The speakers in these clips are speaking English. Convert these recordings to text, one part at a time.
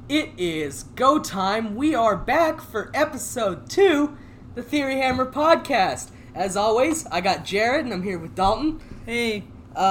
It is go time. We are back for episode 2, the Theory Hammer podcast. As always, I got Jared and I'm here with Dalton. Hey.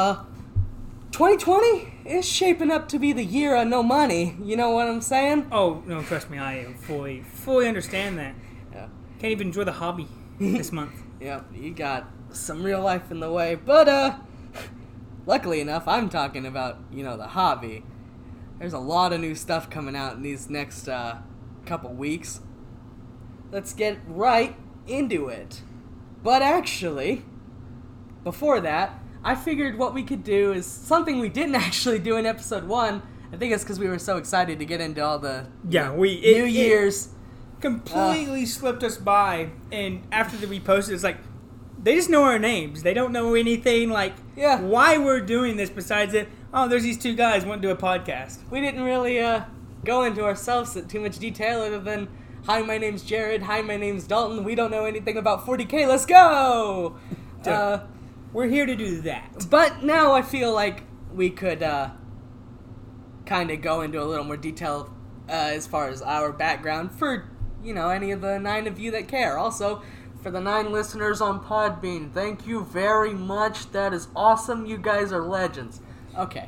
2020 is shaping up to be the year of no money. You know what I'm saying? Oh, no, trust me, I fully understand that. Yeah. Can't even enjoy the hobby this month. Yep, you got some real life in the way. But, luckily enough, I'm talking about, the hobby. There's a lot of new stuff coming out in these next couple weeks. Let's get right into it. But actually, before that, I figured what we could do is something we didn't actually do in episode 1. I think it's because we were so excited to get into all the New Year's. Completely slipped us by, and after we posted, it's like, they just know our names. They don't know anything why we're doing this besides it. Oh, there's these two guys want to do a podcast. We didn't really go into ourselves in too much detail other than, hi, my name's Jared. Hi, my name's Dalton. We don't know anything about 40K. Let's go! We're here to do that. But now I feel like we could kind of go into a little more detail as far as our background for, any of the 9 of you that care. Also, for the 9 listeners on Podbean, thank you very much. That is awesome. You guys are legends. Okay.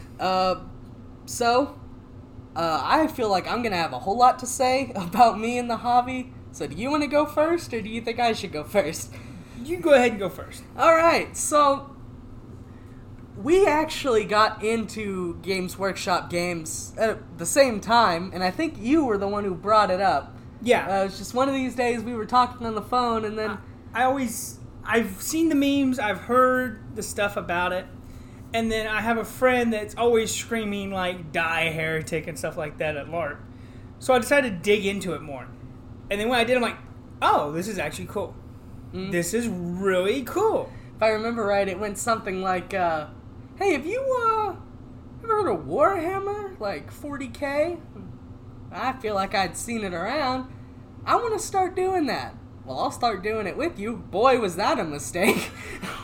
So, I feel like I'm going to have a whole lot to say about me and the hobby. So do you want to go first, or do you think I should go first? You go ahead and go first. Alright, so we actually got into Games Workshop games at the same time, and I think you were the one who brought it up. Yeah. It was just one of these days we were talking on the phone, and then... I've seen the memes, I've heard the stuff about it, and then I have a friend that's always screaming, die heretic and stuff like that at LARP. So I decided to dig into it more. And then when I did, I'm like, oh, this is actually cool. Mm. This is really cool. If I remember right, it went something like, hey, have you ever heard of Warhammer? 40K? I feel like I'd seen it around. I want to start doing that. Well, I'll start doing it with you. Boy, was that a mistake.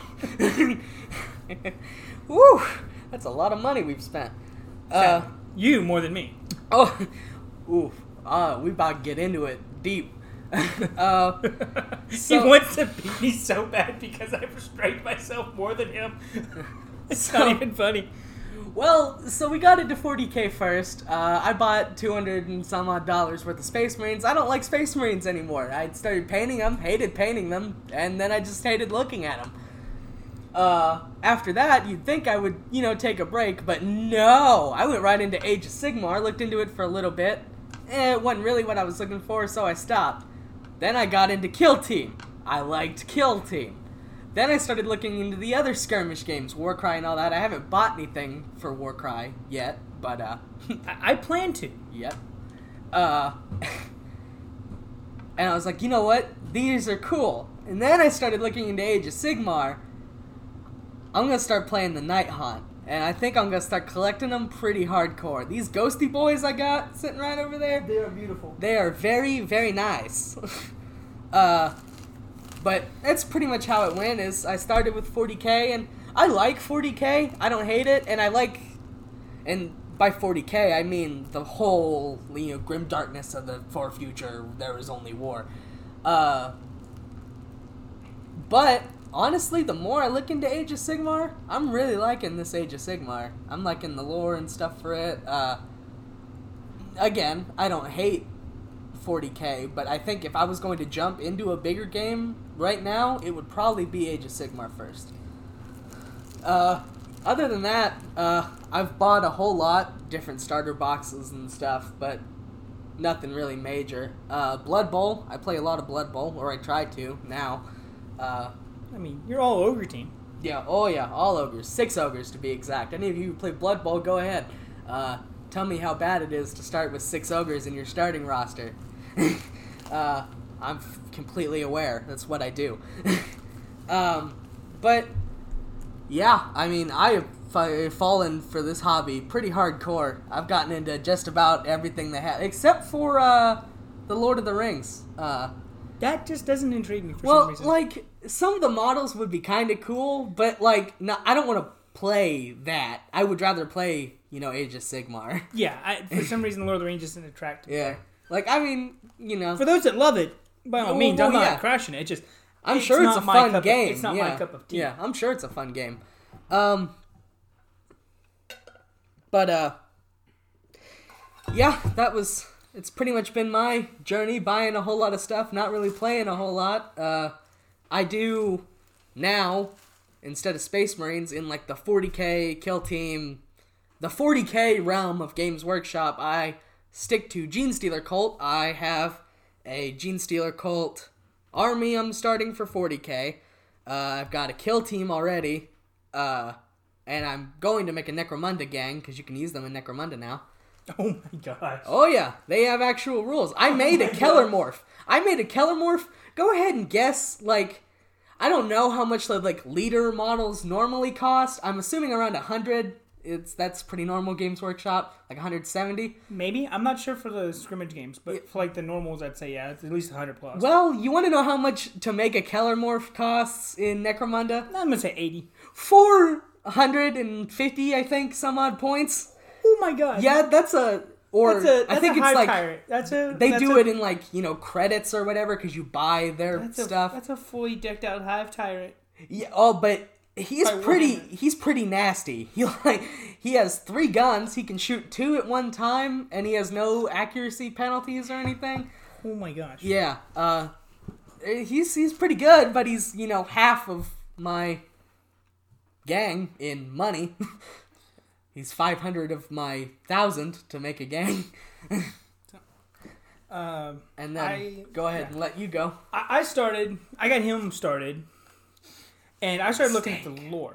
Woo! That's a lot of money we've spent. You more than me. Oh, oof. We about to get into it deep. He wants to beat me so bad because I restrained myself more than him. It's not even funny. Well, so we got into 40K first. I bought $200 and some odd worth of Space Marines. I don't like Space Marines anymore. I started painting them, hated painting them, and then I just hated looking at them. After that, you'd think I would, take a break, but no! I went right into Age of Sigmar, looked into it for a little bit. It wasn't really what I was looking for, so I stopped. Then I got into Kill Team. I liked Kill Team. Then I started looking into the other skirmish games, Warcry and all that. I haven't bought anything for Warcry yet, but, I plan to. Yep. And I was like, you know what? These are cool. And then I started looking into Age of Sigmar. I'm going to start playing the Night Haunt. And I think I'm going to start collecting them pretty hardcore. These ghosty boys I got sitting right over there. They are beautiful. They are very, very nice. But that's pretty much how it went. Is I started with 40K, and I like 40K. I don't hate it, and and by 40K I mean the whole, grim darkness of the far future. There is only war. But honestly, the more I look into Age of Sigmar, I'm really liking this Age of Sigmar. I'm liking the lore and stuff for it. Again, I don't hate 40K, but I think if I was going to jump into a bigger game right now, it would probably be Age of Sigmar first. Other than that, I've bought a whole lot, different starter boxes and stuff, but nothing really major. Blood Bowl, I play a lot of Blood Bowl, or I try to now. You're all ogre team. Yeah, all ogres. 6 ogres to be exact. Any of you who play Blood Bowl, go ahead. Tell me how bad it is to start with 6 ogres in your starting roster. I'm completely aware. That's what I do. But, yeah, I have fallen for this hobby pretty hardcore. I've gotten into just about everything they have, except for the Lord of the Rings. That just doesn't intrigue me for some reason. Well, some of the models would be kind of cool, but, no, I don't want to play that. I would rather play Age of Sigmar. Yeah, for some reason, Lord of the Rings just didn't attract me. Yeah. Like, I mean, For those that love it, by all means, I'm not yeah. crashing it. It's just... I'm sure it's a fun game. It's not my cup of tea. Yeah, I'm sure it's a fun game. But, yeah, it's pretty much been my journey, buying a whole lot of stuff, not really playing a whole lot. I do now, instead of Space Marines, in like the 40k Kill Team, the 40k realm of Games Workshop, I stick to Genestealer Cult. I have a Genestealer Cult army I'm starting for 40k. I've got a Kill Team already, and I'm going to make a Necromunda gang, because you can use them in Necromunda now. Oh my gosh. Oh yeah, they have actual rules. I made a Kellermorph. Go ahead and guess, like, I don't know how much the, like, leader models normally cost. I'm assuming around 100. That's pretty normal Games Workshop, like 170. Maybe. I'm not sure for the scrimmage games, but for, like, the normals, I'd say, yeah, it's at least 100 plus. Well, you want to know how much to make a Kellermorph costs in Necromunda? I'm going to say 80. 450, I think, some odd points. Oh my god. Yeah, that's a... Or that's I think it's like tyrant. they do it in, like, credits or whatever, because you buy their stuff. That's a fully decked out Hive Tyrant. Yeah. Oh, but he's pretty nasty. He has 3 guns. He can shoot 2 at one time, and he has no accuracy penalties or anything. Oh my gosh. Yeah. He's pretty good, but he's half of my gang in money. He's 500 of my 1,000 to make a gang. And then go ahead and let you go. I got him started, and I started looking at the lore.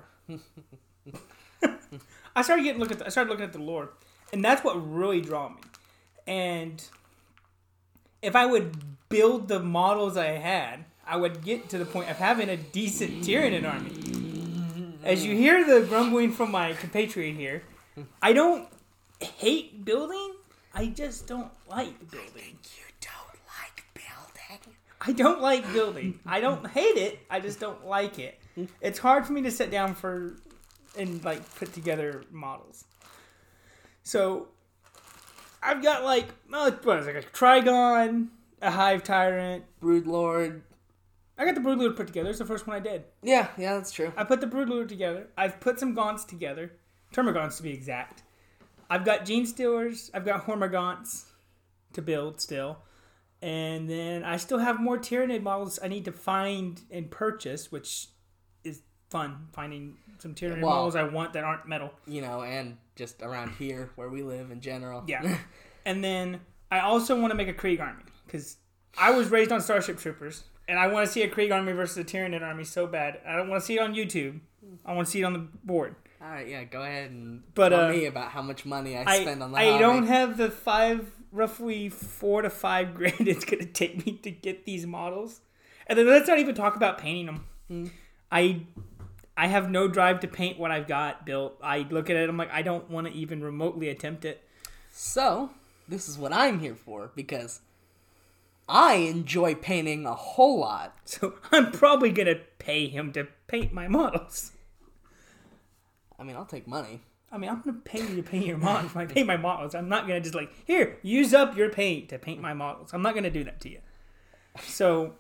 I started looking at the lore, and that's what really drew me. And if I would build the models I had, I would get to the point of having a decent Tyranid army. As you hear the grumbling from my compatriot here, I don't hate building. I just don't like building. You don't like building? I don't like building. I don't hate it. I just don't like it. It's hard for me to sit down and put together models. So I've got a Trigon, a Hive Tyrant, Broodlord. I got the Broodlord put together. It's the first one I did. Yeah, that's true. I put the Broodlord together. I've put some Gaunts together. Termagants to be exact. I've got Genestealers. I've got Hormagaunts to build still. And then I still have more Tyranid models I need to find and purchase, which is fun. Finding some Tyranid models I want that aren't metal. And just around here where we live in general. Yeah. And then I also want to make a Krieg army. Because I was raised on Starship Troopers. And I want to see a Krieg army versus a Tyranid army so bad. I don't want to see it on YouTube. I want to see it on the board. All right, yeah, go ahead and tell me about how much money I spend on the hobby. I don't have the roughly $4 to $5 grand it's going to take me to get these models. And then let's not even talk about painting them. I have no drive to paint what I've got built. I look at it, I'm like, I don't want to even remotely attempt it. So, this is what I'm here for, because I enjoy painting a whole lot. So, I'm probably going to pay him to paint my models. I mean, I'll take money. I'm going to pay you to paint your models. I paint my models. I'm not going to just here, use up your paint to paint my models. I'm not going to do that to you. So,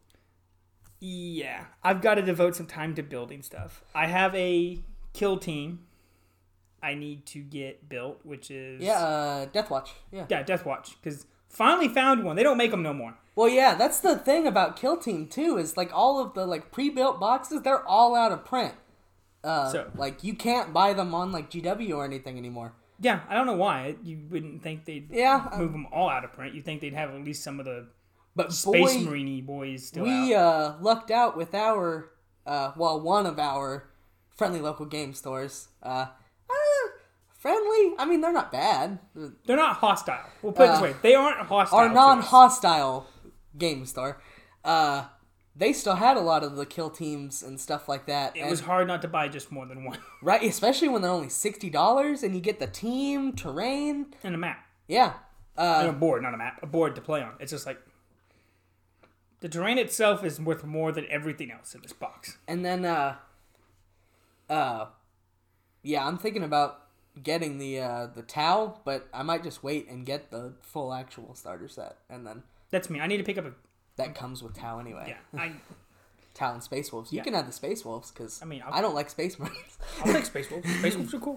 yeah. I've got to devote some time to building stuff. I have a Kill Team I need to get built, which is... Yeah, Deathwatch. Yeah, Deathwatch. Because finally found one. They don't make them no more. Well, yeah, that's the thing about Kill Team, too, is all of the pre-built boxes, they're all out of print. You can't buy them on GW or anything anymore. Yeah, I don't know why. You wouldn't think they'd move them all out of print. You'd think they'd have at least some of the Space Marine-y boys still out. We lucked out with our, one of our friendly local game stores. Friendly? I mean, they're not bad. They're not hostile. We'll put it this way. They aren't hostile. Our non-hostile game store. They still had a lot of the Kill Teams and stuff like that. It was hard not to buy just more than one. Right, especially when they're only $60 and you get the team, terrain. And a map. Yeah. And a board, not a map. A board to play on. It's just the terrain itself is worth more than everything else in this box. And then, I'm thinking about getting the Tau, but I might just wait and get the full actual starter set, and then That's me. I need to pick up a... that comes with Tau anyway. Yeah, Tau and Space Wolves. You Yeah. can have the Space Wolves, because I'll I don't like Space Marines. I'll take Space Wolves. Space Wolves are cool.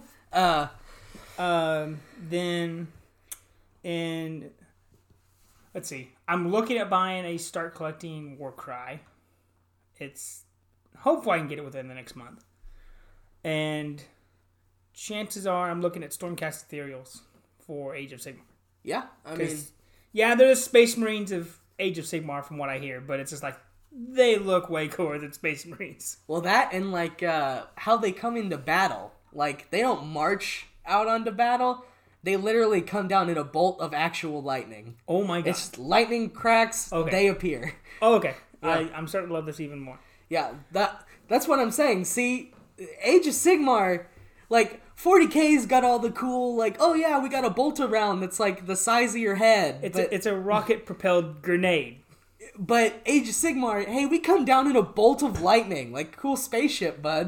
Then, and let's see. I'm looking at buying a start collecting Warcry. It's hopefully I can get it within the next month. And chances are I'm looking at Stormcast Ethereals for Age of Sigmar. Yeah, I mean, yeah, they're the Space Marines of Age of Sigmar from what I hear, but it's just like they look way cooler than Space Marines. well, that and like how they come into battle. Like, they don't march out onto battle. They literally come down in a bolt of actual lightning. Oh my god! It's lightning cracks. Okay. They appear. Oh, okay. Yeah. I'm starting to love this even more. Yeah, that's what I'm saying. See, Age of Sigmar, like 40K's got all the cool, like, oh yeah, we got a bolt around that's like the size of your head. It's a rocket propelled grenade. But Age of Sigmar, hey, we come down in a bolt of lightning, like cool spaceship, bud.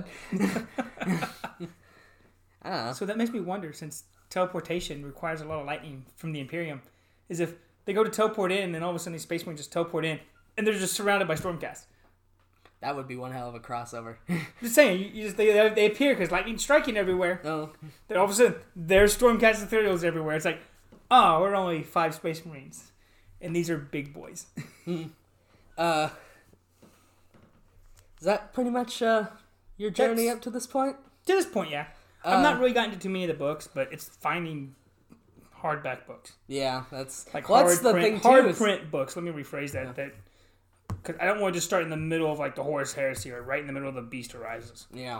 I don't know. So that makes me wonder, since teleportation requires a lot of lightning from the Imperium, is if they go to teleport in and then all of a sudden these Space Marines just teleport in and they're just surrounded by Stormcast. That would be one hell of a crossover. I'm just saying, they appear because lightning's striking everywhere. Oh. Then all of a sudden, there's Stormcast Ethereals everywhere. It's like, oh, we're only 5 Space Marines. And these are big boys. Is that pretty much your journey up to this point? To this point, yeah. I've not really gotten into too many of the books, but it's finding hardback books. Yeah, that's... Like well, hard that's the print, thing, too, hard is- print books. Let me rephrase that. Because I don't want to just start in the middle of like the Horus Heresy or right in the middle of the Beast Arises. Yeah.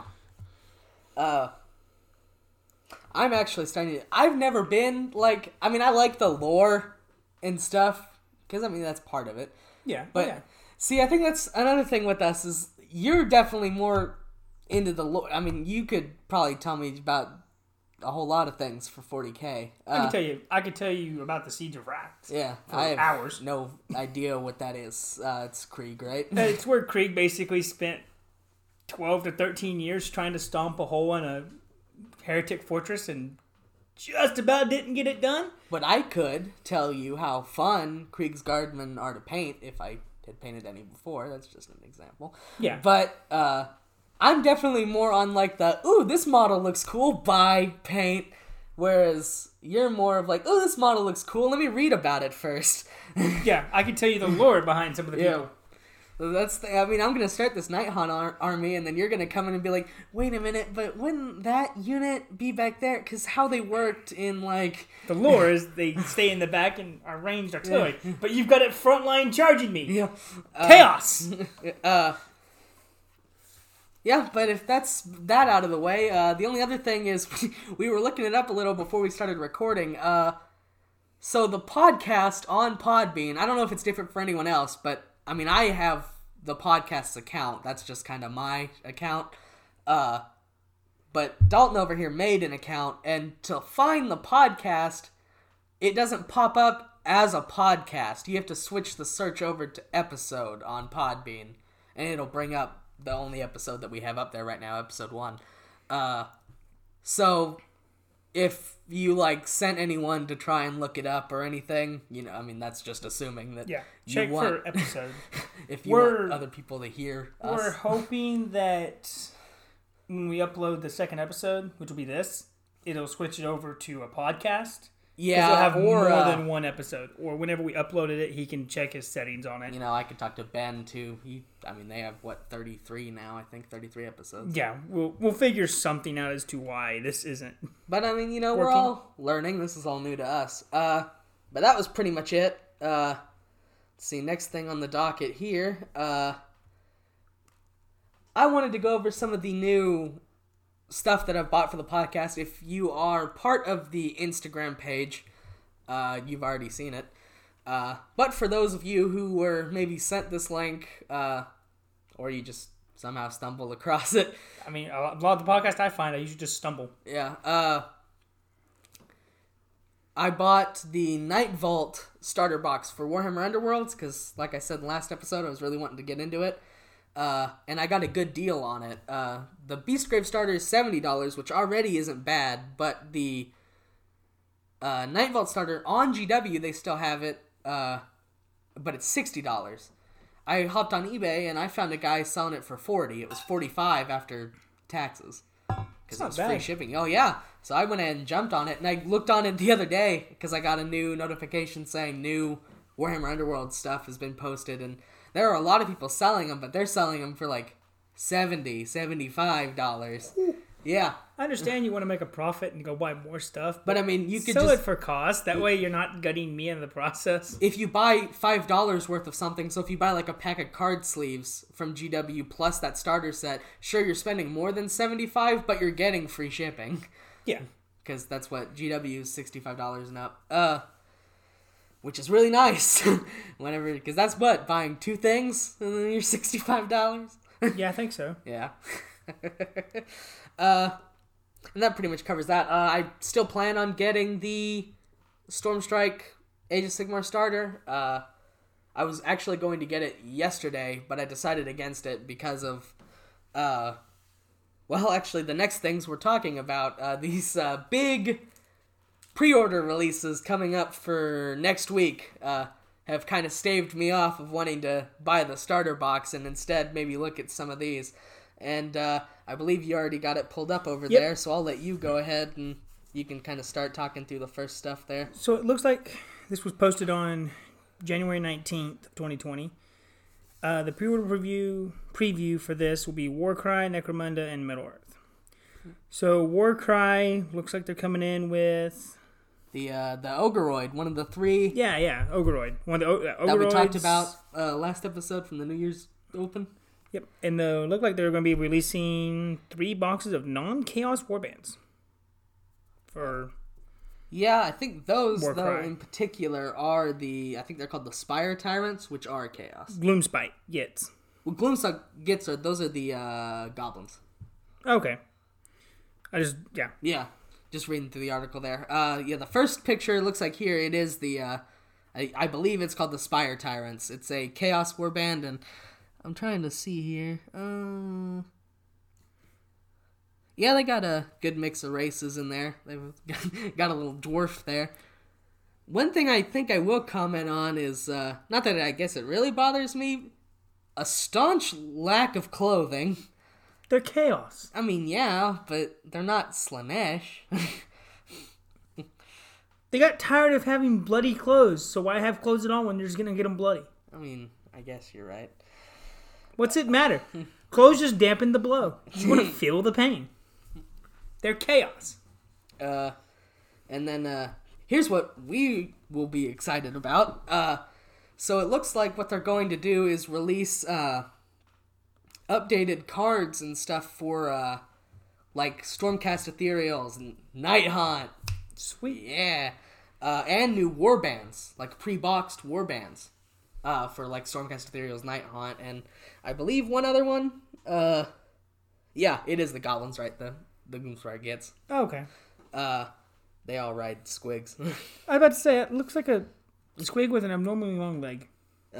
I'm actually starting to... I've never been, like... I mean, I like the lore and stuff, because, I mean, that's part of it. Yeah. But, yeah. see, I think that's another thing with us is you're definitely more into the lore. I mean, you could probably tell me about a whole lot of things for 40K. I could tell you about the Siege of Wrath. Yeah. For I have hours. no idea what that is. It's Krieg, right? It's where Krieg basically spent 12 to 13 years trying to stomp a hole in a heretic fortress and just about didn't get it done. But I could tell you how fun Krieg's Guardsmen are to paint if I had painted any before. That's just an example. Yeah. But I'm definitely more on like the, ooh, this model looks cool, buy, paint. Whereas you're more of like, oh, this model looks cool, let me read about it first. Yeah, I can tell you the lore behind some of the people. So I'm going to start this Nighthaunt army, and then you're going to come in and be like, wait a minute, but wouldn't that unit be back there? Because how they worked in, like... The lore is they stay in the back and are ranged artillery, but you've got it frontline charging me. Yeah. Chaos! Yeah, but if that's that out of the way, the only other thing is we were looking it up a little before we started recording. So the podcast on Podbean, I don't know if it's different for anyone else, but I mean, I have the podcast's account. That's just kind of my account. But Dalton over here made an account, and to find the podcast, it doesn't pop up as a podcast. You have to switch the search over to episode on Podbean, and it'll bring up the only episode that we have up there right now, episode 1. So if you like sent anyone to try and look it up or anything, you know, I mean, that's just assuming that check you want, for episode. if you want other people to hear us. We're hoping that when we upload the second episode, which will be this, it'll switch it over to a podcast. Yeah, it'll have or more than one episode. Or whenever we uploaded it, he can check his settings on it. You know, I could talk to Ben too. They have 33 now. I think 33 episodes. Yeah, we'll figure something out as to why this isn't. But I mean, you know, we're all learning. This is all new to us. But that was pretty much it. Let's see, next thing on the docket here. I wanted to go over some of the new stuff that I've bought for the podcast. If you are part of the Instagram page, you've already seen it. But for those of you who were maybe sent this link, or you just somehow stumbled across it. I mean, a lot of the podcasts I find, I usually just stumble. Yeah. I bought the Night Vault starter box for Warhammer Underworlds, because like I said in the last episode, I was really wanting to get into it. and I got a good deal on it. The Beastgrave starter is $70, which already isn't bad, but the Night Vault starter on GW, they still have it, but it's $60. I hopped on eBay and I found a guy selling it for $40. It was $45 after taxes. Because it was free shipping. Oh, yeah. So I went ahead and jumped on it, and I looked on it the other day because I got a new notification saying new Warhammer Underworld stuff has been posted, and there are a lot of people selling them, but they're selling them for like $70, $75. Yeah. I understand you want to make a profit and go buy more stuff. But I mean, you could sell just it for cost. That way you're not gutting me in the process. If you buy $5 worth of something, so if you buy like a pack of card sleeves from GW plus that starter set, sure, you're spending more than $75, but you're getting free shipping. Yeah. Because that's what GW is, $65 and up. Which is really nice. Whenever, because that's what, buying 2 things and then you're $65? Yeah, I think so. Yeah. And that pretty much covers that. I still plan on getting the Stormstrike Age of Sigmar starter. I was actually going to get it yesterday, but I decided against it because of, well, actually, the next things we're talking about. These big pre-order releases coming up for next week have kind of staved me off of wanting to buy the starter box and instead maybe look at some of these. And I believe you already got it pulled up over there, so I'll let you go ahead and you can kind of start talking through the first stuff there. So it looks like this was posted on January 19th, 2020. The pre-order preview for this will be Warcry, Necromunda, and Middle-earth. So Warcry looks like they're coming in with the Ogreoid, one of the 3. Yeah, Ogreoid. One of the Ogreoids that we talked about last episode from the New Year's Open. Yep, and they look like they're going to be releasing 3 boxes of non-Chaos Warbands. Yeah, I think those, Warcry. though, in particular, are I think they're called the Spire Tyrants, which are Chaos. Gloomspite gets. Well, Gloomspite gets, those are the Goblins. Okay. Yeah, just reading through the article there. The first picture looks like here, it is the, I believe it's called the Spire Tyrants. It's a Chaos Warband, and I'm trying to see here. Yeah, they got a good mix of races in there. They've got a little dwarf there. One thing I think I will comment on is, not that I guess it really bothers me, a staunch lack of clothing. They're Chaos. I mean, yeah, but they're not Slanesh. They got tired of having bloody clothes, so why have clothes at all when you're just going to get them bloody? I mean, I guess you're right. What's it matter? Clothes just dampen the blow. You want to feel the pain. They're Chaos. And then here's what we will be excited about. So it looks like what they're going to do is release updated cards and stuff for like Stormcast Ethereals and Night Haunt. Sweet. Yeah. And new warbands, like pre-boxed warbands. For like Stormcast Ethereals, Night Haunt, and I believe one other one. Yeah, it is the Goblins, right? The Gloomspite gets. Oh, okay. They all ride squigs. I was about to say, it looks like a squig with an abnormally long leg.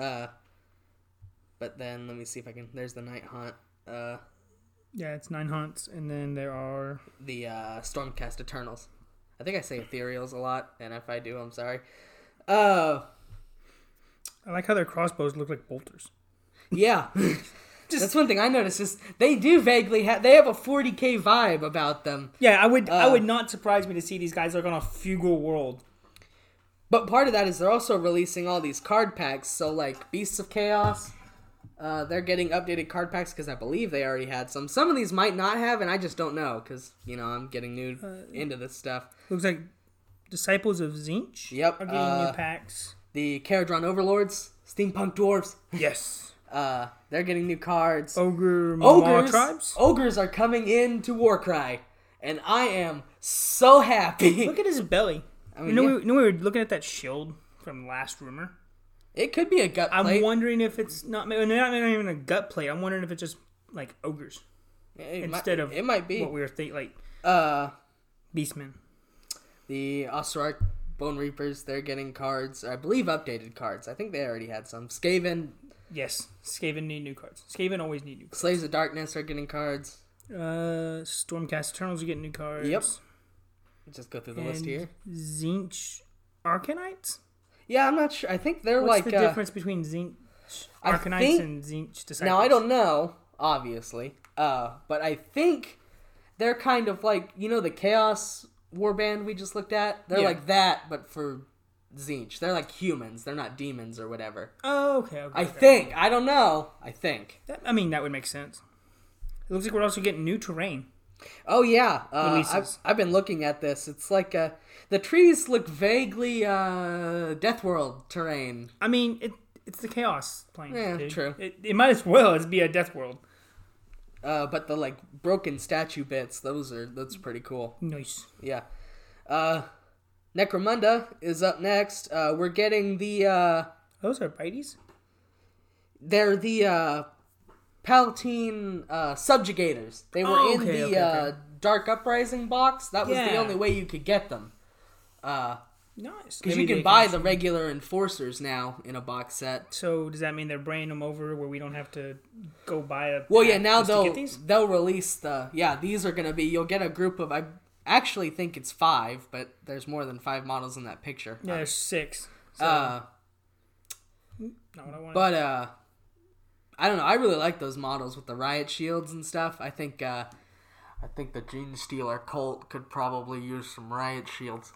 But then, let me see if I can... There's the Night Haunt. Yeah, it's 9 haunts, and then there are... The Stormcast Eternals. I think I say Ethereals a lot, and if I do, I'm sorry. I like how their crossbows look like bolters. Yeah. That's one thing I noticed is they do vaguely they have a 40k vibe about them. Yeah, I would not surprise me to see these guys like on a Fugal World. But part of that is they're also releasing all these card packs. So like Beasts of Chaos, they're getting updated card packs because I believe they already had some. Some of these might not have, and I just don't know because I'm getting new into this stuff. Looks like Disciples of Tzeentch. Yep, are getting new packs. The Caradron Overlords, Steampunk Dwarves. Yes. They're getting new cards. Tribes? Ogres are coming into Warcry, and I am so happy. Look at his belly. I mean, we were looking at that shield from Last Rumor. It could be a gut plate. I'm wondering if it's not even a gut plate. I'm wondering if it's just like ogres it might be what we were thinking, like Beastmen. The Osterark Bone Reapers, they're getting cards. I believe updated cards. I think they already had some. Skaven, Yes, Skaven need new cards. Skaven always need new cards. Slaves of Darkness are getting cards. Stormcast Eternals are getting new cards. Yep. Just go through the list here. Tzeentch Arcanites? Yeah, I'm not sure. I think they're What's like... the difference between Tzeentch Arcanites and Tzeentch Disciples? Now, I don't know, obviously. But I think they're kind of like, you know, the Chaos Warband we just looked at? They're like that, but for Tzeentch. They're like humans. They're not demons or whatever. Oh, okay. I think. I don't know. I think. That would make sense. It looks like we're also getting new terrain. Oh, yeah. I've been looking at this. It's like the trees look vaguely Death World terrain. I mean, it's the Chaos plane. Yeah, dude. true. It might as well be a Death World. But the like broken statue bits, that's pretty cool. Nice. Yeah. Necromunda is up next. We're getting the Those are Bites? they're the Palatine subjugators. They were in the Dark Uprising box. That was the only way you could get them. Nice. Because you can buy the regular enforcers now in a box set. So does that mean they're bringing them over where we don't have to go buy a... Well, yeah, now they'll release these are going to be... You'll get a group of... I actually think it's 5, but there's more than 5 models in that picture. Yeah, there's 6. So, not what I wanted. But, I don't know. I really like those models with the riot shields and stuff. I think the Gene Stealer cult could probably use some riot shields.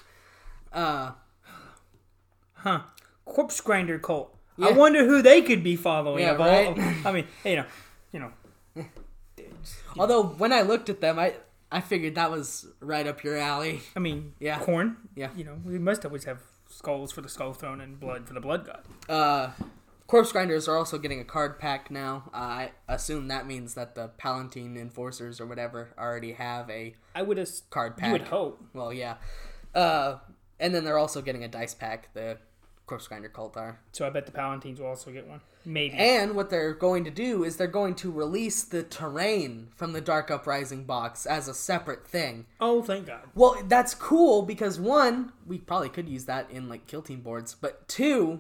Corpse Grinder cult. Yeah. I wonder who they could be following. Yeah, right? I mean, you know. Although, when I looked at them, I figured that was right up your alley. I mean, Yeah. Corn. Yeah. You know, we must always have skulls for the Skull Throne and blood for the Blood God. Corpse Grinders are also getting a card pack now. I assume that means that the Palatine Enforcers or whatever already have a card pack. You would hope. Well, yeah. And then they're also getting a dice pack, the Corpse Grinder cult are. So I bet the Palatines will also get one. Maybe. And what they're going to do is they're going to release the terrain from the Dark Uprising box as a separate thing. Oh, thank God. Well, that's cool because 1, we probably could use that in like Kill Team boards, but 2,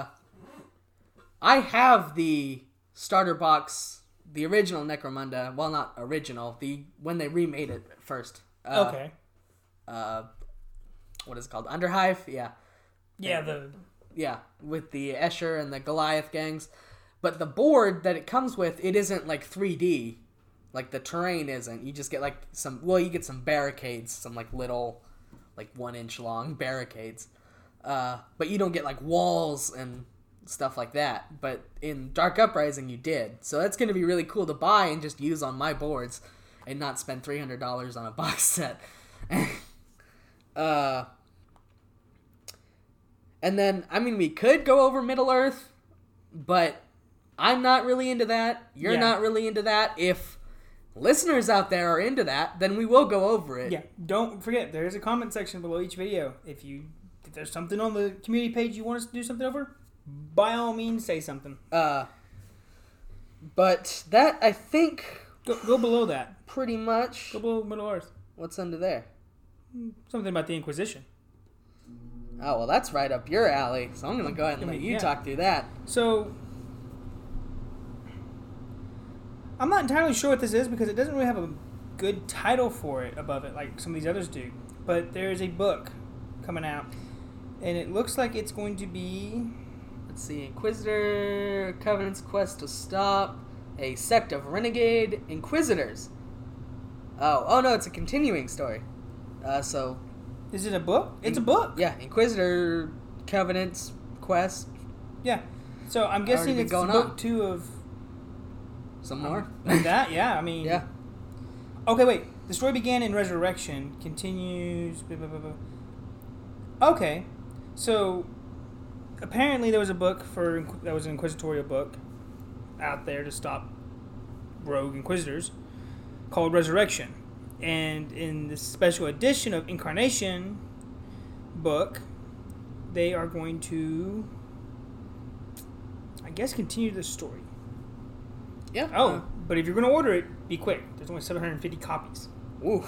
I have the starter box, the original Necromunda. Well, not original. When they remade it first. Okay. What is it called? Underhive? Yeah. Yeah, with the Escher and the Goliath gangs. But the board that it comes with, it isn't like 3D. Like the terrain isn't. You just get like you get some barricades, some like little, like 1-inch long barricades. But you don't get like walls and stuff like that. But in Dark Uprising, you did. So that's going to be really cool to buy and just use on my boards and not spend $300 on a box set. And then, I mean, we could go over Middle-earth, but I'm not really into that. You're not really into that. If listeners out there are into that, then we will go over it. Yeah, don't forget, there's a comment section below each video. If there's something on the community page you want us to do something over, by all means, say something. But that, I think... Go below that. Pretty much. Go below Middle-earth. What's under there? Something about the Inquisition. Oh, well, that's right up your alley, so I'm going to go ahead and let you talk through that. So, I'm not entirely sure what this is because it doesn't really have a good title for it above it like some of these others do. But there's a book coming out, and it looks like it's going to be... Let's see, Inquisitor, Covenant's Quest to Stop, a sect of renegade Inquisitors. Oh no, it's a continuing story. So... Is it a book? It's a book. Yeah, Inquisitor, Covenant's Quest. Yeah. So I'm guessing it's book 2 of... Some more? That, yeah, I mean... Yeah. Okay, wait. The story began in Resurrection, continues... Blah, blah, blah, blah. Okay. So, apparently there was a book that was an inquisitorial book out there to stop rogue Inquisitors called Resurrection. And in this special edition of Incarnation book, they are going to, I guess, continue the story. Yeah. Oh, but if you're going to order it, be quick. There's only 750 copies. Ooh.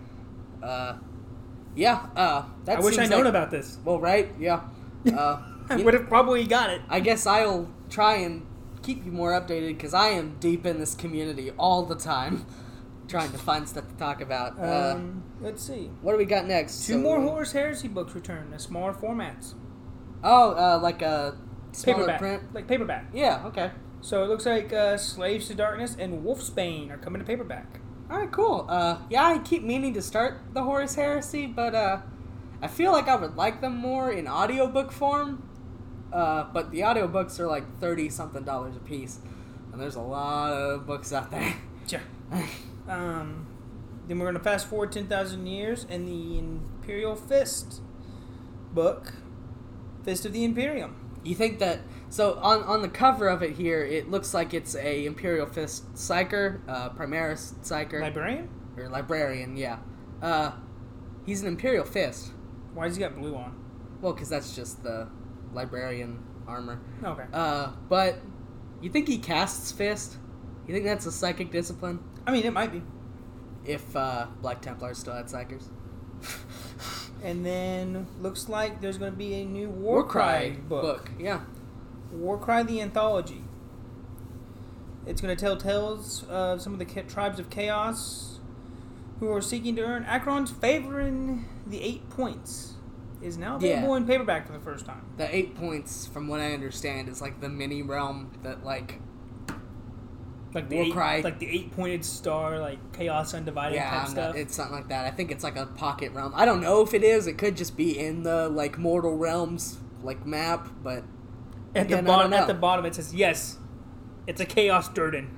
Yeah. I wish I'd known about this. Well, right? Yeah. I would have probably got it. I guess I'll try and keep you more updated because I am deep in this community all the time, trying to find stuff to talk about. Let's see. What do we got next? Two more Horus Heresy books return in smaller formats. Oh, like a smaller Paperback. print? Like paperback. Yeah, okay. So it looks like Slaves to Darkness and Wolfsbane are coming to paperback. Alright, cool. Yeah, I keep meaning to start the Horus Heresy, but I feel like I would like them more in audiobook form. But the audiobooks are like $30-something a piece. And there's a lot of books out there. Sure. Then we're going to fast forward 10,000 years and the Imperial Fist book, Fist of the Imperium. You think that... So, on the cover of it here, it looks like it's a Imperial Fist Psyker, Primaris Psyker. Librarian? Or Librarian, yeah. He's an Imperial Fist. Why has he got blue on? Well, because that's just the Librarian armor. Okay. But you think he casts Fist? You think that's a psychic discipline? I mean, it might be. If Black Templars still had Psykers. And then looks like there's going to be a new Warcry book. Yeah. Warcry the Anthology. It's going to tell tales of some of the tribes of Chaos who are seeking to earn Acheron's favor in the 8 points. Is now available in paperback for the first time. The 8 points, from what I understand, is like the mini realm that like the Warcry, like the 8-pointed star, like Chaos Undivided type stuff. It's something like that. I think it's like a pocket realm. I don't know if it is. It could just be in the like Mortal Realms like map, but at the bottom it says yes, it's a Chaos Durden.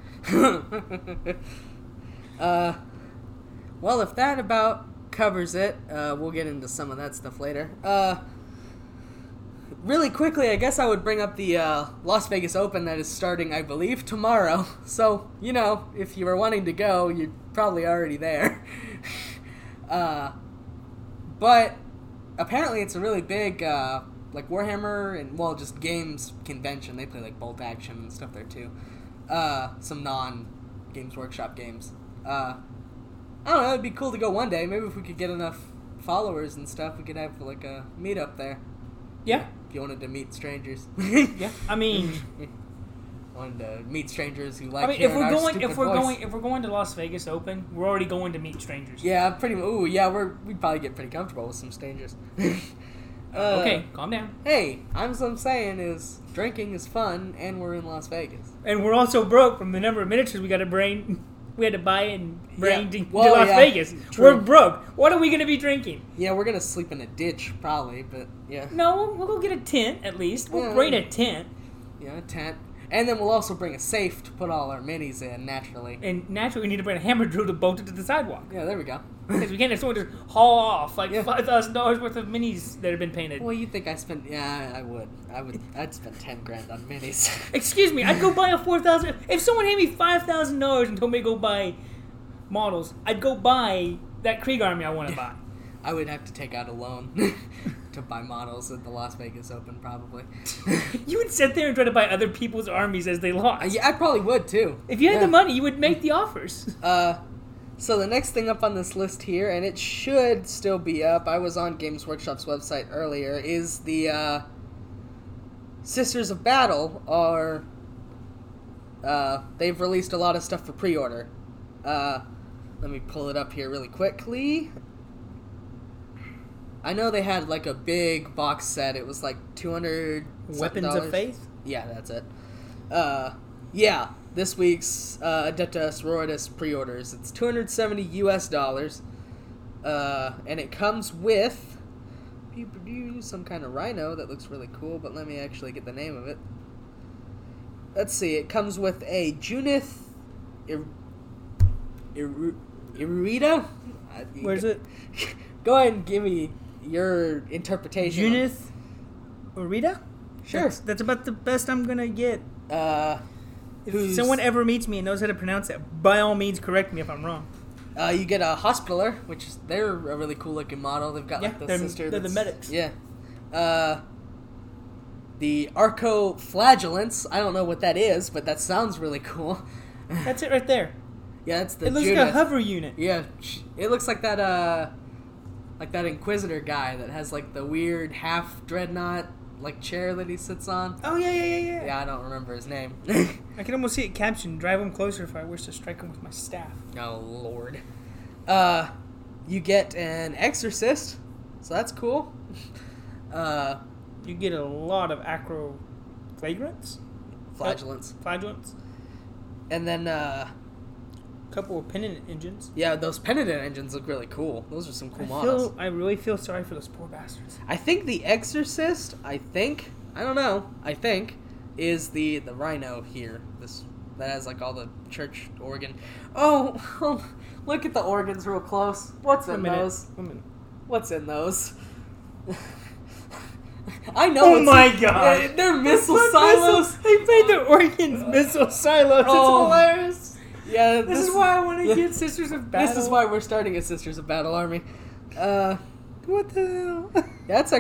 Well, if that about covers it, we'll get into some of that stuff later. Really quickly, I guess I would bring up the Las Vegas Open that is starting, I believe, tomorrow. So, you know, if you were wanting to go, you're probably already there. But apparently it's a really big, like, Warhammer and, well, just games convention. They play, like, Bolt Action and stuff there, too. Some non-Games Workshop games. I don't know, it'd be cool to go one day. Maybe if we could get enough followers and stuff, we could have, like, a meetup there. Yeah. If you wanted to meet strangers. Yeah, I mean, wanted to meet strangers who like. I mean, if we're going to Las Vegas Open, we're already going to meet strangers. Yeah, pretty. Ooh, yeah, we'd probably get pretty comfortable with some strangers. Okay, calm down. Hey, I'm saying is drinking is fun, and we're in Las Vegas, and we're also broke from the number of miniatures we had to buy and bring to Well, Las Vegas. True. We're broke. What are we going to be drinking? Yeah, we're gonna sleep in a ditch probably, but yeah. No, we'll go get a tent at least. We'll bring a tent. Yeah, a tent. And then we'll also bring a safe to put all our minis in, naturally. And naturally, we need to bring a hammer drill to bolt it to the sidewalk. Yeah, there we go. Because we can't have someone just haul off like $5,000 worth of minis that have been painted. Well, you think I spent? Yeah, I would. I'd spend $10,000 on minis. Excuse me, I'd go buy a $4,000. If someone handed me $5,000 and told me to go buy models, I'd go buy that Krieg army I want to buy. I would have to take out a loan to buy models at the Las Vegas Open, probably. You would sit there and try to buy other people's armies as they lost. Yeah, I probably would, too. If you had the money, you would make the offers. So the next thing up on this list here, and it should still be up, I was on Games Workshop's website earlier, is the Sisters of Battle are... they've released a lot of stuff for pre-order. Let me pull it up here really quickly. I know they had like a big box set. It was like $200. Weapons of Faith? Yeah, that's it. Yeah, this week's Adepta Sororitas pre-orders. It's $270 US. And it comes with some kind of rhino that looks really cool, but let me actually get the name of it. Let's see, it comes with a Junith Irida? Where's it? Go ahead and give me your interpretation. Junith Irida? Sure. That's about the best I'm gonna get. If someone ever meets me and knows how to pronounce it, by all means correct me if I'm wrong. You get a Hospitaller, which is, they're a really cool looking model. They've got like the sister. They're the medics. Yeah. The Arcoflagellants. I don't know what that is, but that sounds really cool. That's it right there. Yeah, that's the. It looks Judith. like a hover unit. Yeah, it looks like that. Like that Inquisitor guy that has like the weird half dreadnought, like chair that he sits on. Oh, yeah. Yeah, I don't remember his name. I can almost see it captioned, drive him closer if I wish to strike him with my staff. Oh, Lord. You get an exorcist, so that's cool. You get a lot of acroflagrants? Flagellants. And then, couple of penitent engines. yeah, those penitent engines look really cool. Those are some cool models. I really feel sorry for those poor bastards. I think the exorcist, I don't know, is the rhino here. This that has like all the church organ. Oh, look at the organs real close. What's in those? What's in those? I know. Oh my god! They're missile silos. They made the organs missile silos. Oh. It's hilarious. Yeah, This is why I want to get Sisters of Battle. This is why we're starting a Sisters of Battle army. What the hell? That's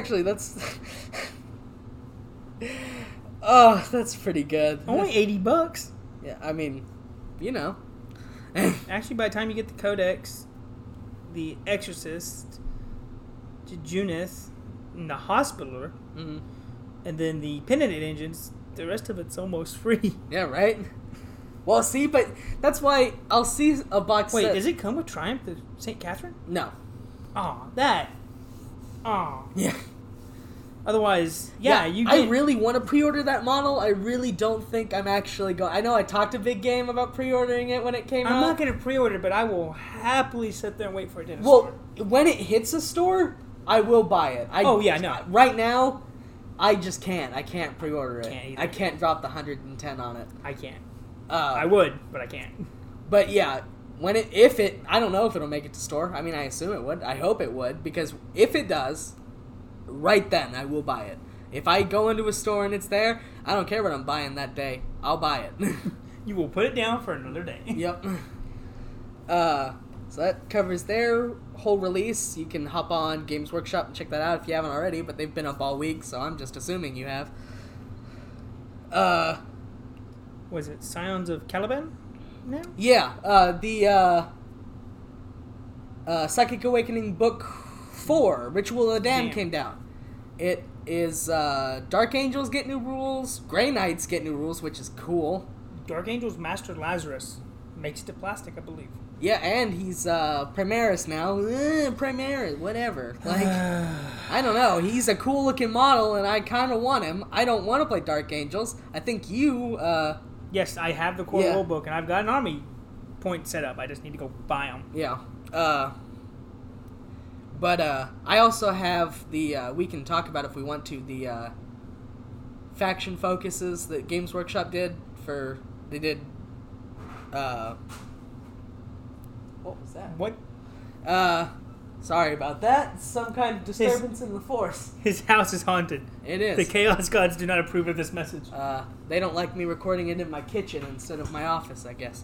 oh, that's pretty good. Only $80. Yeah, I mean, you know. Actually, by the time you get the Codex, the Exorcist, Junith, and the Hospitaller, Mm-hmm. and then the Penitent engines, the rest of it's almost free. Yeah, right? Well, see, but that's why I'll see a box Wait, set. does it come with Triumph of St. Catherine? No. Aw, that. Aw. Yeah. Otherwise, you get... I really want to pre-order that model. I really don't think I'm actually going... I know I talked to Big Game about pre-ordering it when it came out. I'm not going to pre-order, but I will happily sit there and wait for it in a Well, store. when it hits a store, I will buy it. No. Right now, I just can't. I can't pre-order it. Can't either. I can't drop the 110 on it. I can't. I would, but I can't. But yeah, I don't know if it'll make it to store. I mean, I assume it would. I hope it would, because if it does, right then I will buy it. If I go into a store and it's there, I don't care what I'm buying that day. I'll buy it. You will put it down for another day. Yep. So that covers their whole release. You can hop on Games Workshop and check that out if you haven't already, but they've been up all week, so I'm just assuming you have. Was it Scions of Caliban now? Yeah, the Psychic Awakening Book 4, Ritual of the Damned, came down. It is Dark Angels get new rules, Grey Knights get new rules, which is cool. Dark Angel's Master Lazarus makes it to plastic, I believe. Yeah, and he's Primaris now. Primaris, whatever. Like, I don't know. He's a cool looking model, and I kind of want him. I don't want to play Dark Angels. I think you. Yes, I have the core rule book, and I've got an army point set up. I just need to go buy them. Yeah. But I also have the. We can talk about if we want to the faction focuses that Games Workshop did for. They did. What was that? What? Sorry about that. Some kind of disturbance in the force. His house is haunted. It is. The Chaos Gods do not approve of this message. They don't like me recording it in my kitchen instead of my office, I guess.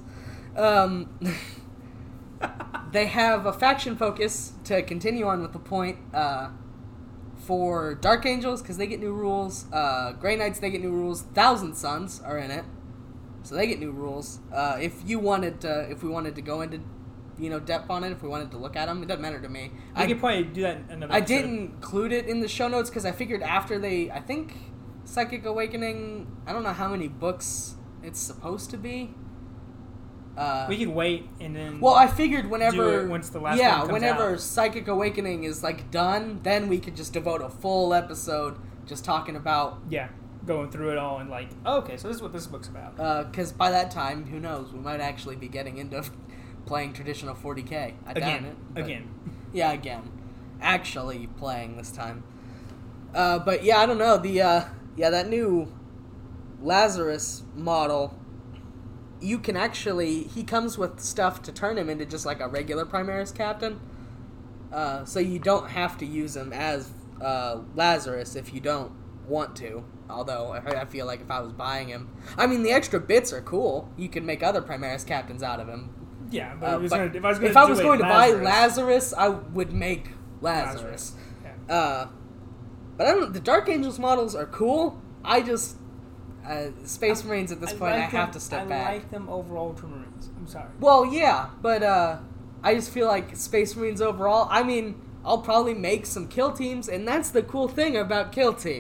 They have a faction focus to continue on with the point for Dark Angels, because they get new rules. Grey Knights, they get new rules. Thousand Sons are in it, so they get new rules. If we wanted to go into depth on it, if we wanted to look at them, it doesn't matter to me. I could probably do that in another I episode. didn't include it in the show notes because I figured after I think Psychic Awakening, I don't know how many books it's supposed to be. We could wait and then. Well, I figured whenever do it once the last one comes whenever out. Psychic Awakening is like done, then we could just devote a full episode just talking about. Yeah, going through it all and like, oh, okay, so this is what this book's about. Because by that time, who knows? We might actually be getting into playing traditional 40K. I doubt it. Again. Yeah, again. Actually playing this time. But yeah, I don't know. That new Lazarus model, you can actually... He comes with stuff to turn him into just like a regular Primaris captain. So you don't have to use him as Lazarus if you don't want to. Although, I feel like if I was buying him... I mean, the extra bits are cool. You can make other Primaris captains out of him. Yeah, but if I was going to buy Lazarus, I would make Lazarus. Yeah. But I don't. The Dark Angels models are cool. I just Space Marines at this point. I have to step back. I like them over Ultramarines. I'm sorry. Well, yeah, but I just feel like Space Marines overall. I mean, I'll probably make some kill teams, and that's the cool thing about Kill Team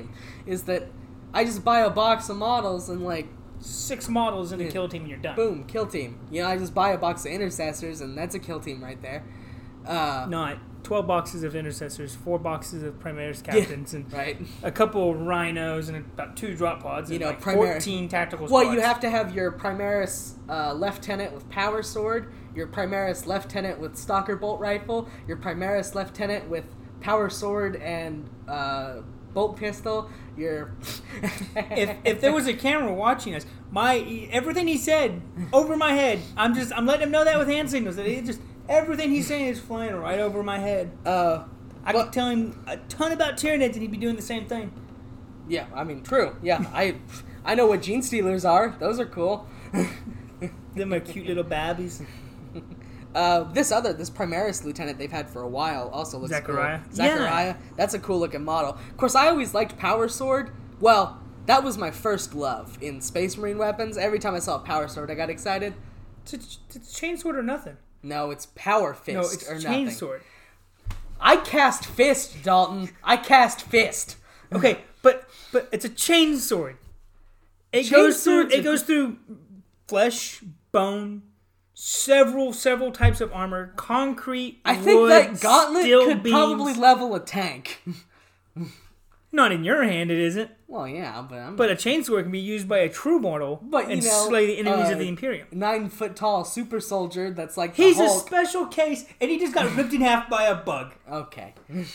is that I just buy a box of models and like 6 models in a kill team and you're done. boom, kill team. You know, I just buy a box of intercessors and that's a kill team right there. Not 12 boxes of intercessors, 4 boxes of Primaris captains, and right. a couple of rhinos and about 2 drop pods, and You know, like 14 tactical Well, squads. you have to have your Primaris Lieutenant with Power Sword, your Primaris Lieutenant with Stalker Bolt Rifle, your Primaris Lieutenant with Power Sword and Bolt Pistol, your... if there was a camera watching us, everything he said over my head, I'm letting him know that with hand signals, that everything he's saying is flying right over my head. I could tell him a ton about Tyranids and he'd be doing the same thing. Yeah, I mean, true. Yeah, I know what Gene Stealers are. Those are cool. Them are cute little babbies. This Primaris Lieutenant they've had for a while also looks Zachariah. cool. Zachariah. Yeah. That's a cool looking model. Of course, I always liked Power Sword. Well, that was my first love in Space Marine weapons. Every time I saw a Power Sword, I got excited. It's chainsword or nothing. No, it's Power Fist No, it's or nothing. chainsword. I cast Fist, Dalton. I cast Fist. Okay, but it's a chainsword. It goes through flesh, bone, several types of armor, concrete. I think wood, that gauntlet steel could beams. probably level a tank. Not in your hand, it isn't. Well, yeah, but a chainsword can be used by a true mortal and slay the enemies of the Imperium. 9 foot tall super soldier that's like He's the a Hulk. special case, and he just got ripped in half by a bug. Okay.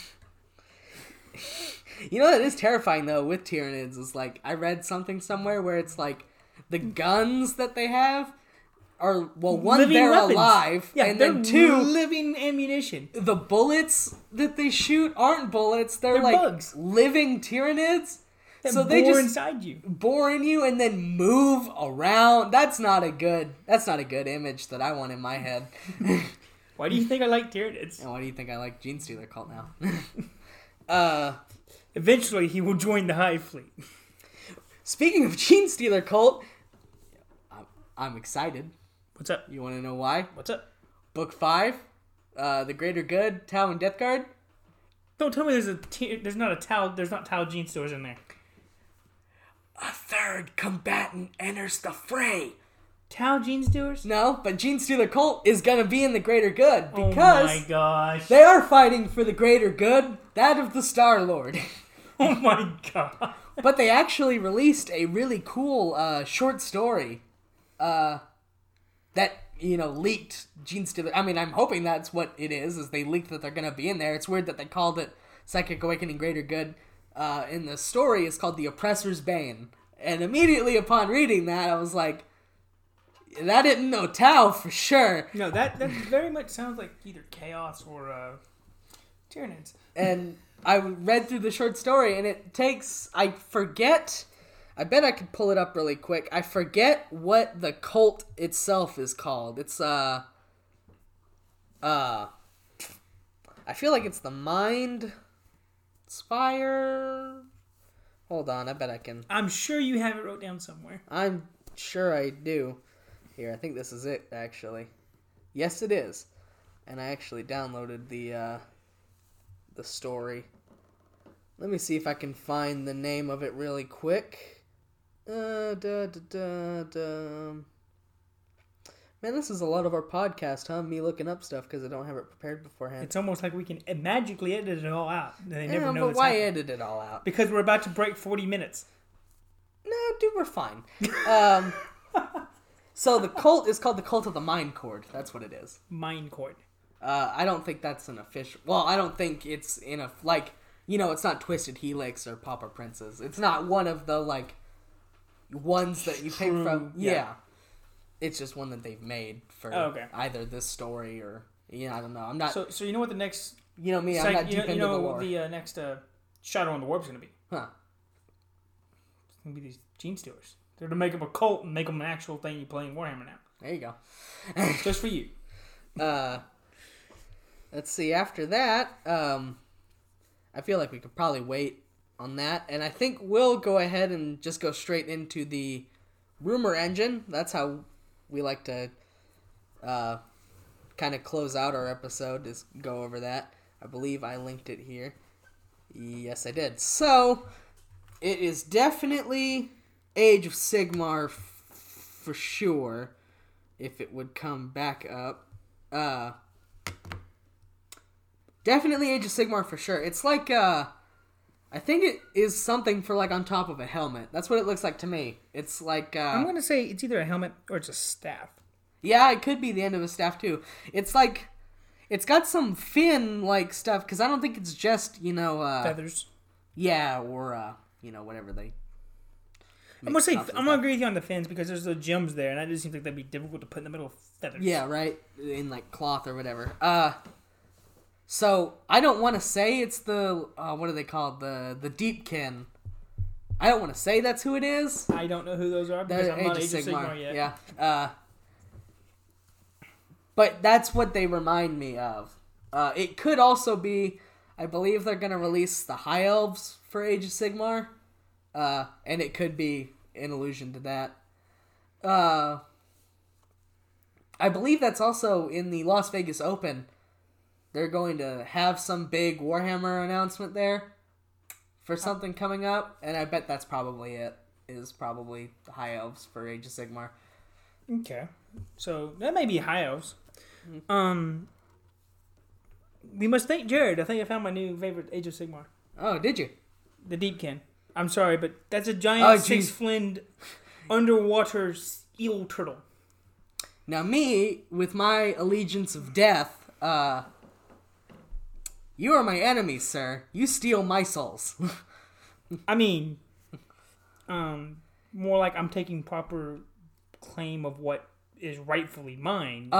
You know that is terrifying though with Tyranids is like I read something somewhere where it's like the guns that they have are one living they're weapons. alive, Yeah, and they're then 2 living ammunition. the bullets that they shoot aren't bullets. They're like bugs. living Tyranids. That So they bore just inside you. bore in you and then move around. That's not a good image that I want in my head. Why do you think I like Tyranids? And why do you think I like Gene Stealer Cult now? Eventually, he will join the Hive Fleet. Speaking of Gene Stealer Cult, I'm excited. What's up? You want to know why? What's up? Book 5, The Greater Good, Tau and Death Guard. Don't tell me there's not Tau Gene stores in there. A third combatant enters the fray. Tau Gene stores? No, but Gene Stealer Cult is going to be in the Greater Good because oh my gosh. they are fighting for the Greater Good, that of the Star-Lord. Oh my god. But they actually released a really cool short story that, leaked Gene Stealer. I mean, I'm hoping that's what it is they leaked that they're going to be in there. It's weird that they called it Psychic Awakening Greater Good. In the story, it's called The Oppressor's Bane. And immediately upon reading that, I was like, that didn't know Tau for sure. No, that very much sounds like either Chaos or Tyranids. And I read through the short story, and it takes, I bet I could pull it up really quick. I forget what the cult itself is called. It's, I feel like it's the Mind Spire. Hold on, I bet I can. I'm sure you have it wrote down somewhere. I'm sure I do. Here, I think this is it, actually. Yes, it is. And I actually downloaded the story. Let me see if I can find the name of it really quick. Man, this is a lot of our podcast, huh? Me looking up stuff because I don't have it prepared beforehand. It's almost like we can magically edit it all out. They never know but why happening. edit it all out? Because we're about to break 40 minutes. No, dude, we're fine. So the cult is called the Cult of the Mind Cord. That's what it is. Mind Cord. I don't think that's an official... Well, I don't think it's in a... Like, it's not Twisted Helix or Pauper Princess. It's not one of the, ones that you pick from... Yeah. It's just one that they've made for either this story or... I don't know. I'm not... So you know what the next... You know me, I'm not deep into the lore. You know what the next Shadow on the Warp is going to be? Huh. It's going to be these Gene Stealers. They're to make them a cult and make them an actual thing you play in Warhammer now. There you go. Just for you. Let's see. After that, I feel like we could probably wait on that. And I think we'll go ahead and just go straight into the rumor engine. That's how we like to kind of close out our episode, is go over that. I believe I linked it here. Yes, I did. So, It is definitely Age of Sigmar for sure. If it would come back up. Definitely Age of Sigmar for sure. It's like, I think it is something for like on top of a helmet. That's what it looks like to me. It's like, I'm going to say it's either a helmet or it's a staff. Yeah, it could be the end of a staff too. It's like, it's got some fin-like stuff, because I don't think it's just, Feathers. Yeah, or, whatever they... I'm gonna agree with you on the fins, because there's the gems there, and that just seems like that'd be difficult to put in the middle of feathers. Yeah, right? In, like, cloth or whatever. So, I don't want to say it's the, what are they called? The Deepkin. I don't want to say that's who it is. I don't know who those are, because I'm not Age of Sigmar yet. Yeah. But that's what they remind me of. It could also be, I believe they're going to release the High Elves for Age of Sigmar. And it could be an allusion to that. I believe that's also in the Las Vegas Open. They're going to have some big Warhammer announcement there for something coming up. And I bet that's probably it. Is probably the High Elves for Age of Sigmar. Okay. So, that may be High Elves. We must thank Jared. I think I found my new favorite Age of Sigmar. Oh, did you? The Deepkin. I'm sorry, but that's a giant six-flinned underwater eel turtle. Now me, with my allegiance of death, you are my enemy, sir. You steal my souls. I mean, more like I'm taking proper claim of what is rightfully mine.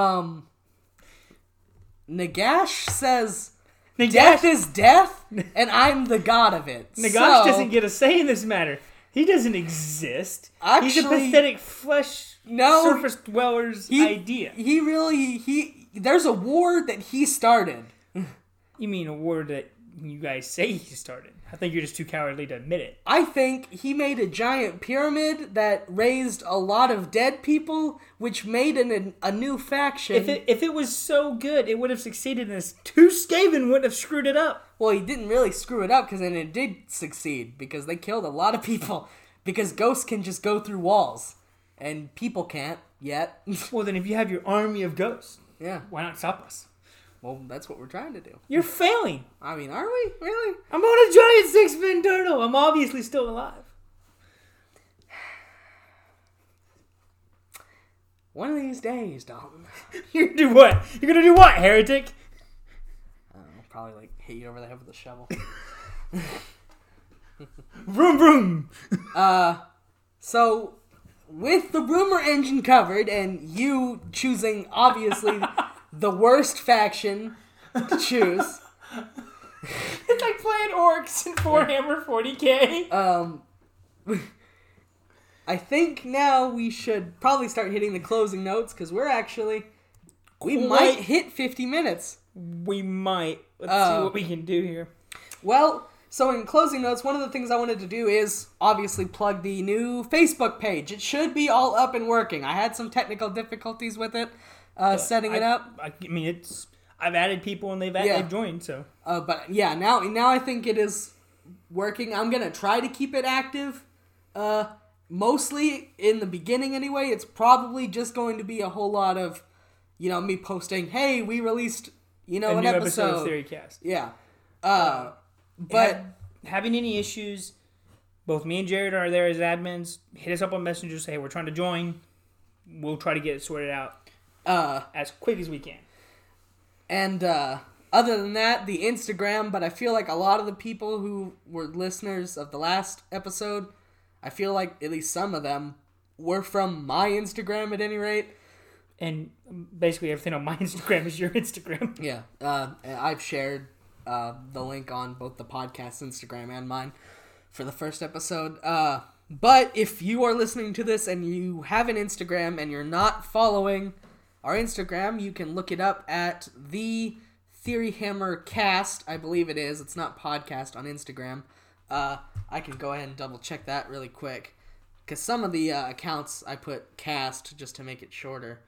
Nagash says, death is death, and I'm the god of it. Nagash doesn't get a say in this matter. He doesn't exist. He's a pathetic surface dweller's idea. There's a war that he started. You mean a war that you guys say he started? I think you're just too cowardly to admit it. I think he made a giant pyramid that raised a lot of dead people, which made a new faction. If it was so good, it would have succeeded in this. Two Skaven wouldn't have screwed it up. Well, he didn't really screw it up, because then it did succeed, because they killed a lot of people. Because ghosts can just go through walls, and people can't yet. Well, then if you have your army of ghosts, yeah, why not stop us? Well, that's what we're trying to do. You're failing. I mean, are we? Really? I'm on a giant six-fin turtle. I'm obviously still alive. One of these days, Dalton. You're gonna do what? You're gonna do what, heretic? I don't know, probably hit you over the head with a shovel. Vroom vroom. So with the rumor engine covered, and you choosing obviously the worst faction to choose. It's like playing orcs in Warhammer 40k. I think now we should probably start hitting the closing notes, because we might hit 50 minutes. We might. Let's see what we can do here. Well, so in closing notes, one of the things I wanted to do is obviously plug the new Facebook page. It should be all up and working. I had some technical difficulties with it, setting it up. I mean, I've added people and they've joined, so. But yeah, now I think it is working. I'm gonna try to keep it active. Mostly in the beginning anyway. It's probably just going to be a whole lot of, me posting, hey, we released, an episode of Theorycast. Yeah. But having any issues, both me and Jared are there as admins. Hit us up on Messenger, say, hey, we're trying to join. We'll try to get it sorted out as quick as we can. And other than that, the Instagram, but I feel like a lot of the people who were listeners of the last episode, I feel like at least some of them were from my Instagram at any rate. And basically everything on my Instagram is your Instagram. Yeah. And I've shared the link on both the podcast Instagram and mine for the first episode. But if you are listening to this and you have an Instagram and you're not following our Instagram, you can look it up at the Theory Hammer Cast, I believe it is. It's not podcast on Instagram. I can go ahead and double check that really quick, because some of the accounts I put cast just to make it shorter.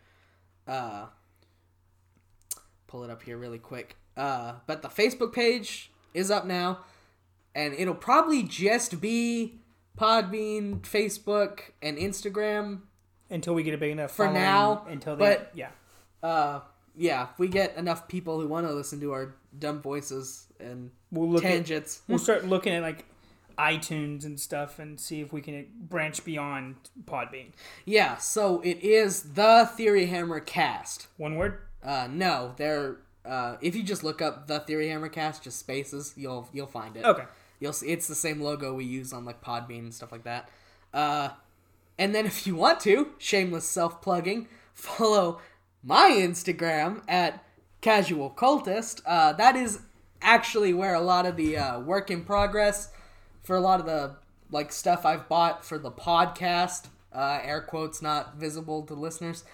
Pull it up here really quick. But the Facebook page is up now, and it'll probably just be Podbean, Facebook, and Instagram Until we get a big enough for following, now. Until But yeah. Yeah, if we get enough people who want to listen to our dumb voices and tangents. We'll start looking at like iTunes and stuff and see if we can branch beyond Podbean. Yeah, so it is the Theory Hammer Cast. One word? No, they're if you just look up the Theory Hammer Cast, just spaces, you'll find it. Okay. You'll see it's the same logo we use on like Podbean and stuff like that. And then if you want to, shameless self-plugging, follow my Instagram at Casual Cultist. That is actually where a lot of the work in progress for a lot of the like stuff I've bought for the podcast, air quotes not visible to listeners,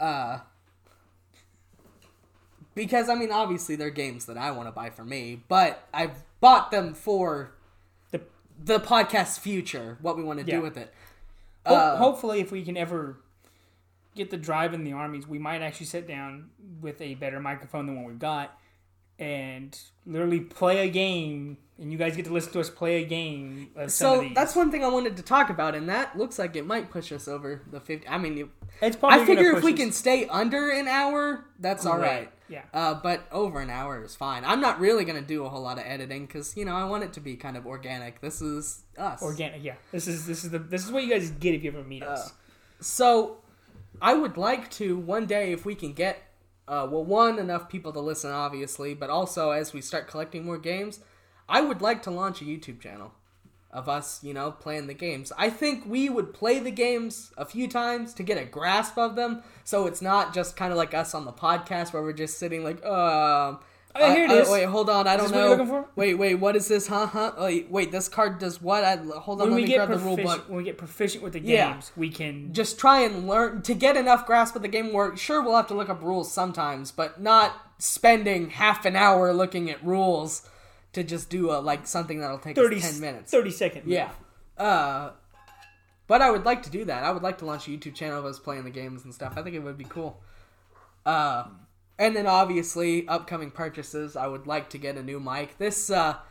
because I mean obviously they're games that I want to buy for me, but I've bought them for the podcast's future, what we want to do with it. Hopefully, if we can ever get the drive in the armies, we might actually sit down with a better microphone than what we've got and literally play a game, and you guys get to listen to us play a game of some of these. That's one thing I wanted to talk about, and that looks like it might push us over the 50. I mean, it's probably I figure if we can stay under an hour, that's all right. Yeah. But over an hour is fine. I'm not really going to do a whole lot of editing because, you know, I want it to be kind of organic. This is us. Organic, yeah. This is what you guys get if you ever meet us. So, I would like to, one day, if we can get, enough people to listen, obviously, but also as we start collecting more games, I would like to launch a YouTube channel of us, you know, playing the games. I think we would play the games a few times to get a grasp of them, so it's not just kind of like us on the podcast where we're just sitting like, here it is. Wait, hold on, I don't know. What you're looking for? Wait, what is this? Wait, this card does what? Hold on, let me grab the rule book. When we get proficient with the games, we can just try and learn to get enough grasp of the game where, sure, we'll have to look up rules sometimes, but not spending half an hour looking at rules to just do something that'll take us 10 minutes. 30 seconds. Yeah. But I would like to do that. I would like to launch a YouTube channel of us playing the games and stuff. I think it would be cool. And then obviously, upcoming purchases. I would like to get a new mic. This,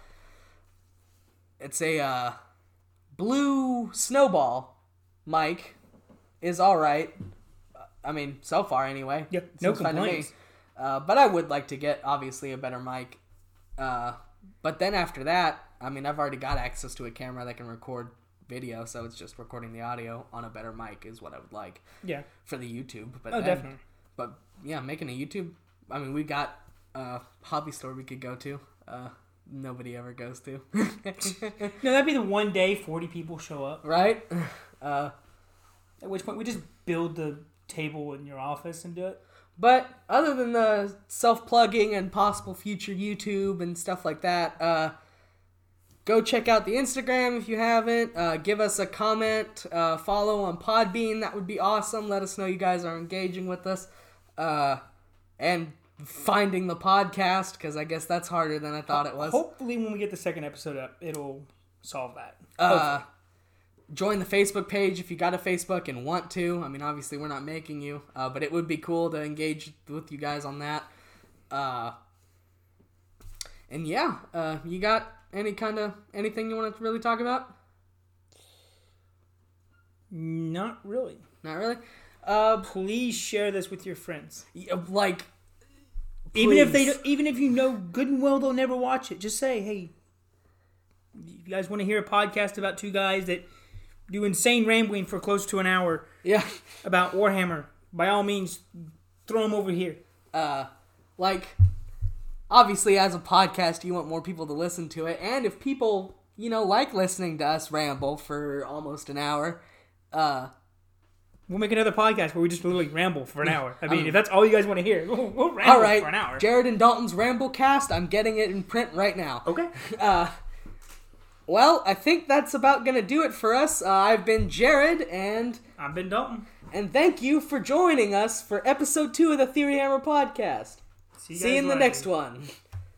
it's a Blue Snowball mic. Is alright. I mean, so far anyway. Yeah, no complaints. But I would like to get, obviously, a better mic. But then after that, I mean, I've already got access to a camera that can record video, so it's just recording the audio on a better mic is what I would like. Yeah. For the YouTube. But definitely. But yeah, making a YouTube. I mean, we got a hobby store we could go to. Nobody ever goes to. No, that'd be the one day 40 people show up. Right? At which point we just build the table in your office and do it. But other than the self-plugging and possible future YouTube and stuff like that, go check out the Instagram if you haven't. Give us a comment. Follow on Podbean. That would be awesome. Let us know you guys are engaging with us. And finding the podcast, because I guess that's harder than I thought it was. Hopefully when we get the second episode up, it'll solve that. Join the Facebook page if you got a Facebook and want to. I mean, obviously we're not making you, but it would be cool to engage with you guys on that. And yeah, you got anything you want to really talk about? Not really. Not really? Please share this with your friends. Like, please. Even if you know good and well they'll never watch it, just say, hey, you guys want to hear a podcast about two guys that do insane rambling for close to an hour? Yeah. About Warhammer. By all means, throw them over here. Obviously, as a podcast, you want more people to listen to it, and if people, like listening to us ramble for almost an hour, we'll make another podcast where we just literally ramble for an hour. I mean, if that's all you guys want to hear, we'll ramble for an hour. Jared and Dalton's Ramblecast, I'm getting it in print right now. Okay. Well, I think that's about going to do it for us. I've been Jared, and... I've been Dalton. And thank you for joining us for episode 2 of the Theory Hammer Podcast. See you in the next one.